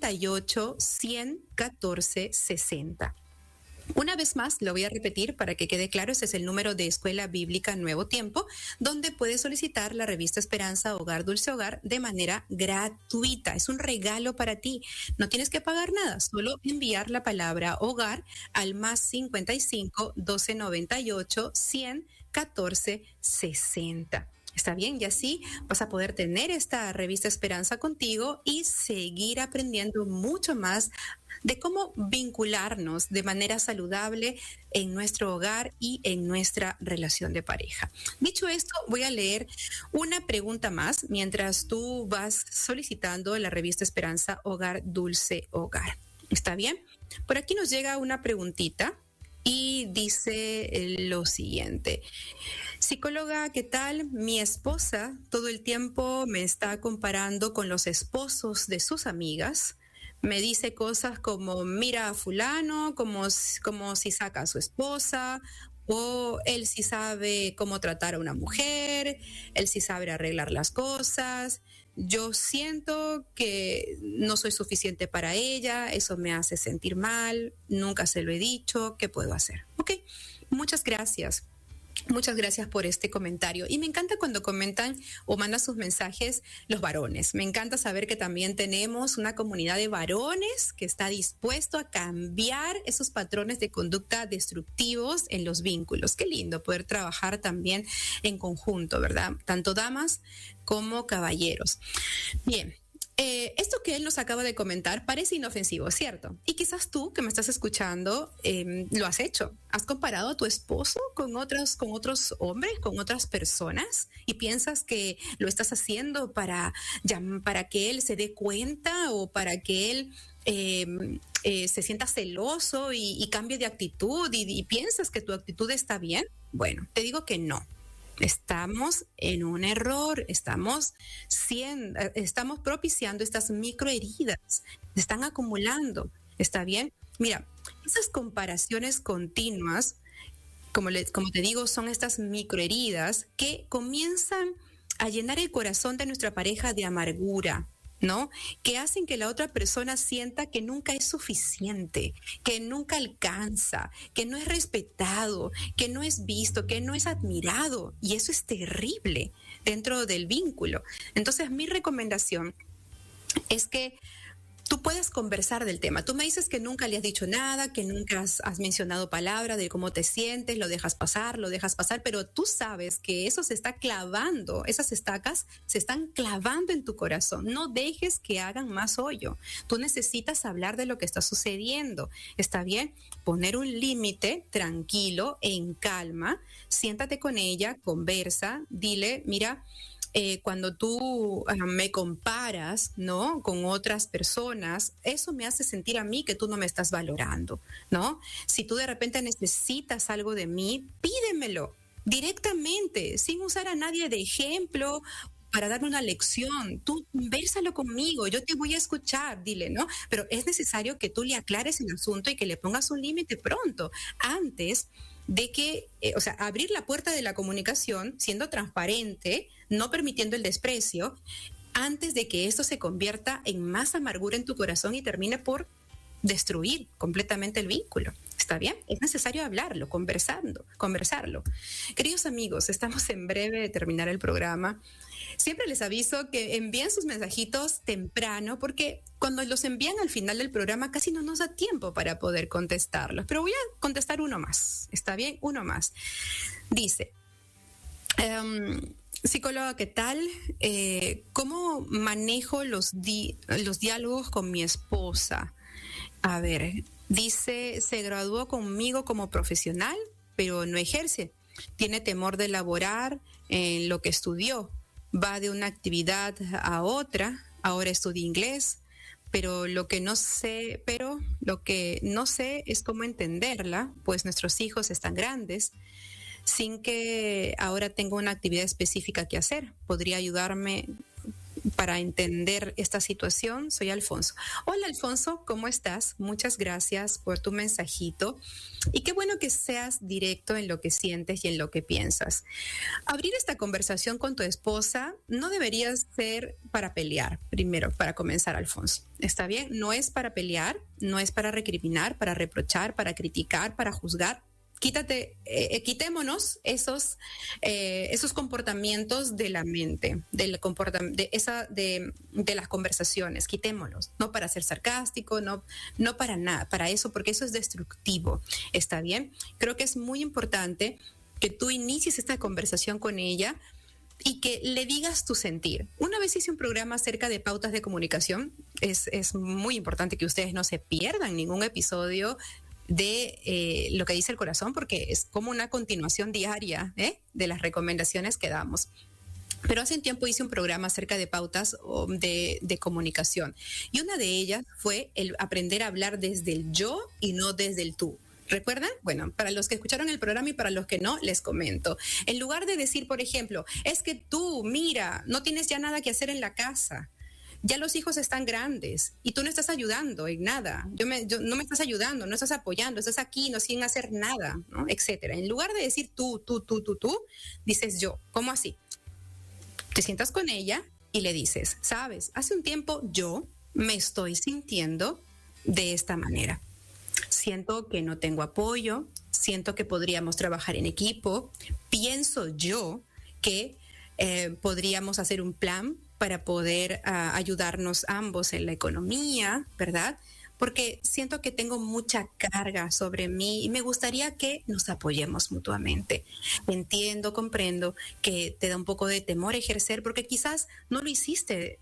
98 100 14 60. Una vez más, lo voy a repetir para que quede claro, ese es el número de Escuela Bíblica Nuevo Tiempo, donde puedes solicitar la revista Esperanza Hogar Dulce Hogar de manera gratuita. Es un regalo para ti. No tienes que pagar nada, solo enviar la palabra hogar al más 55 12 98 100 14 60. ¿Está bien? Y así vas a poder tener esta revista Esperanza contigo y seguir aprendiendo mucho más de cómo vincularnos de manera saludable en nuestro hogar y en nuestra relación de pareja. Dicho esto, voy a leer una pregunta más mientras tú vas solicitando la revista Esperanza Hogar Dulce Hogar. ¿Está bien? Por aquí nos llega una preguntita y dice lo siguiente. Psicóloga, ¿qué tal? Mi esposa todo el tiempo me está comparando con los esposos de sus amigas. Me dice cosas como, mira a fulano, como si saca a su esposa, o él sí sabe cómo tratar a una mujer, él sí sabe arreglar las cosas. Yo siento que no soy suficiente para ella, eso me hace sentir mal, nunca se lo he dicho, ¿qué puedo hacer? Ok, muchas gracias. Muchas gracias por este comentario. Y me encanta cuando comentan o mandan sus mensajes los varones. Me encanta saber que también tenemos una comunidad de varones que está dispuesto a cambiar esos patrones de conducta destructivos en los vínculos. Qué lindo poder trabajar también en conjunto, ¿verdad? Tanto damas como caballeros. Bien. Esto que él nos acaba de comentar parece inofensivo, ¿cierto? Y quizás tú que me estás escuchando lo has hecho. ¿Has comparado a tu esposo con otros hombres, con otras personas? Y piensas que lo estás haciendo para que él se dé cuenta o para que él se sienta celoso y cambie de actitud y piensas que tu actitud está bien. Bueno, te digo que no. Estamos en un error, estamos propiciando estas microheridas, se están acumulando, ¿está bien? Mira, esas comparaciones continuas, como te digo, son estas microheridas que comienzan a llenar el corazón de nuestra pareja de amargura, ¿no? Que hacen que la otra persona sienta que nunca es suficiente, que nunca alcanza, que no es respetado, que no es visto, que no es admirado. Y eso es terrible dentro del vínculo. Entonces, mi recomendación es que tú puedes conversar del tema. Tú me dices que nunca le has dicho nada, que nunca has mencionado palabra de cómo te sientes, lo dejas pasar, pero tú sabes que eso se está clavando, esas estacas se están clavando en tu corazón. No dejes que hagan más hoyo. Tú necesitas hablar de lo que está sucediendo. ¿Está bien? Poner un límite tranquilo, en calma. Siéntate con ella, conversa, dile, mira, cuando tú me comparas, ¿no?, con otras personas, eso me hace sentir a mí que tú no me estás valorando, ¿no? Si tú de repente necesitas algo de mí, pídemelo directamente, sin usar a nadie de ejemplo para darme una lección. Tú convérsalo conmigo, yo te voy a escuchar, dile, ¿no? Pero es necesario que tú le aclares el asunto y que le pongas un límite pronto, antes de que, abrir la puerta de la comunicación, siendo transparente, no permitiendo el desprecio, antes de que esto se convierta en más amargura en tu corazón y termine por destruir completamente el vínculo. ¿Está bien? Es necesario hablarlo, conversarlo. Queridos amigos, estamos en breve de terminar el programa. Siempre les aviso que envíen sus mensajitos temprano, porque cuando los envían al final del programa casi no nos da tiempo para poder contestarlos. Pero voy a contestar uno más. ¿Está bien? Uno más. Dice, psicóloga, ¿qué tal? ¿Cómo manejo los diálogos con mi esposa? A ver, dice, se graduó conmigo como profesional, pero no ejerce. Tiene temor de laborar en lo que estudió. Va de una actividad a otra. Ahora estudia inglés, pero lo que no sé es cómo entenderla, pues nuestros hijos están grandes, sin que ahora tenga una actividad específica que hacer. ¿Podría ayudarme para entender esta situación? Soy Alfonso. Hola, Alfonso, ¿cómo estás? Muchas gracias por tu mensajito. Y qué bueno que seas directo en lo que sientes y en lo que piensas. Abrir esta conversación con tu esposa no debería ser para pelear, primero, para comenzar, Alfonso. ¿Está bien? No es para pelear, no es para recriminar, para reprochar, para criticar, para juzgar. Quitémonos esos comportamientos de la mente, de las conversaciones, quitémoslos, no para ser sarcástico, no para nada, para eso, porque eso es destructivo. ¿Está bien? Creo que es muy importante que tú inicies esta conversación con ella y que le digas tu sentir. Una vez hice un programa acerca de pautas de comunicación. Es muy importante que ustedes no se pierdan ningún episodio de lo que dice el corazón, porque es como una continuación diaria de las recomendaciones que damos. Pero hace un tiempo hice un programa acerca de pautas de comunicación, y una de ellas fue el aprender a hablar desde el yo y no desde el tú. ¿Recuerdan? Bueno, para los que escucharon el programa y para los que no, les comento. En lugar de decir, por ejemplo, es que tú, mira, no tienes ya nada que hacer en la casa, ya los hijos están grandes y tú no estás ayudando en nada. No me estás ayudando, no estás apoyando, estás aquí, no sin hacer nada, ¿no? Etcétera. En lugar de decir tú, dices yo. ¿Cómo así? Te sientas con ella y le dices, sabes, hace un tiempo yo me estoy sintiendo de esta manera. Siento que no tengo apoyo, siento que podríamos trabajar en equipo, pienso yo que podríamos hacer un plan para poder ayudarnos ambos en la economía, ¿verdad? Porque siento que tengo mucha carga sobre mí y me gustaría que nos apoyemos mutuamente. Entiendo, comprendo que te da un poco de temor ejercer porque quizás no lo hiciste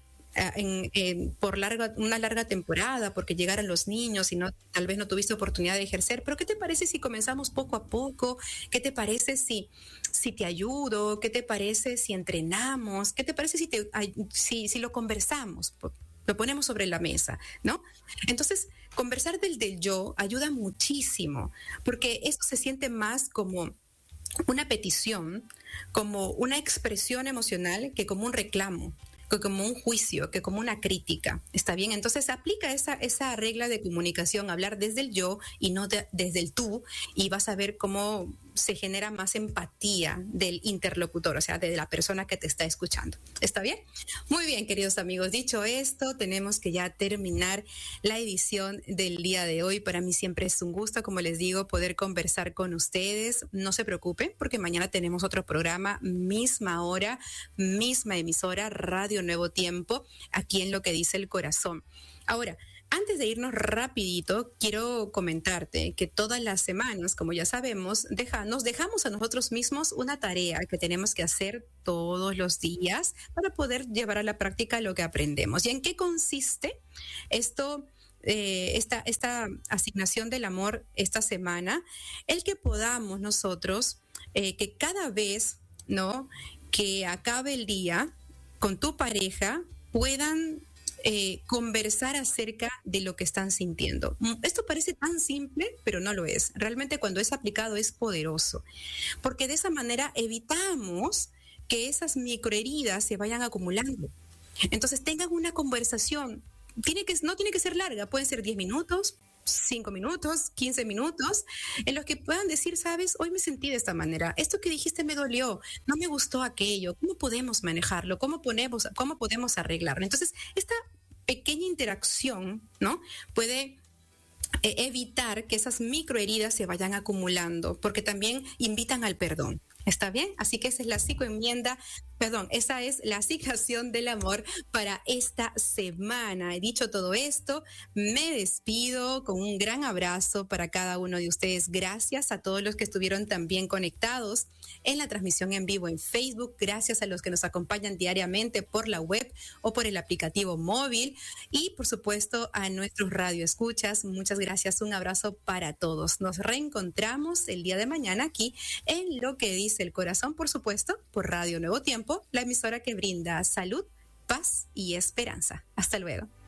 por una larga temporada, porque llegaron los niños y tal vez no tuviste oportunidad de ejercer. Pero ¿qué te parece si comenzamos poco a poco? ¿Qué te parece si te ayudo? ¿Qué te parece si entrenamos? ¿Qué te parece si lo conversamos? Lo ponemos sobre la mesa, ¿no? Entonces, conversar del yo ayuda muchísimo, porque eso se siente más como una petición, como una expresión emocional, que como un reclamo, que como un juicio, que como una crítica. ¿Está bien? Entonces aplica esa regla de comunicación, hablar desde el yo y no desde el tú, y vas a ver cómo se genera más empatía del interlocutor, o sea, de la persona que te está escuchando. ¿Está bien? Muy bien, queridos amigos. Dicho esto, tenemos que ya terminar la edición del día de hoy. Para mí siempre es un gusto, como les digo, poder conversar con ustedes. No se preocupen, porque mañana tenemos otro programa, misma hora, misma emisora, Radio Nuevo Tiempo, aquí en Lo que dice el corazón. Ahora, Antes de irnos rapidito, quiero comentarte que todas las semanas, como ya sabemos, nos dejamos a nosotros mismos una tarea que tenemos que hacer todos los días para poder llevar a la práctica lo que aprendemos. ¿Y en qué consiste esto? Esta asignación del amor esta semana, el que podamos nosotros, que cada vez, ¿no?, que acabe el día con tu pareja, puedan conversar acerca de lo que están sintiendo. Esto parece tan simple, pero no lo es. Realmente cuando es aplicado es poderoso, porque de esa manera evitamos que esas microheridas se vayan acumulando. Entonces tengan una conversación. No tiene que ser larga, pueden ser 10 minutos, 5 minutos, 15 minutos, en los que puedan decir, sabes, hoy me sentí de esta manera, esto que dijiste me dolió, no me gustó aquello, ¿cómo podemos manejarlo? ¿Cómo podemos arreglarlo? Entonces, esta pequeña interacción, ¿no?, puede evitar que esas microheridas se vayan acumulando, porque también invitan al perdón. ¿Está bien? Así que esa es esa es la asignación del amor para esta semana. He dicho todo esto, me despido con un gran abrazo para cada uno de ustedes. Gracias a todos los que estuvieron también conectados en la transmisión en vivo en Facebook. Gracias a los que nos acompañan diariamente por la web o por el aplicativo móvil. Y, por supuesto, a nuestros radioescuchas. Muchas gracias. Un abrazo para todos. Nos reencontramos el día de mañana aquí en Lo que dice el corazón, por supuesto, por Radio Nuevo Tiempo, la emisora que brinda salud, paz y esperanza. Hasta luego.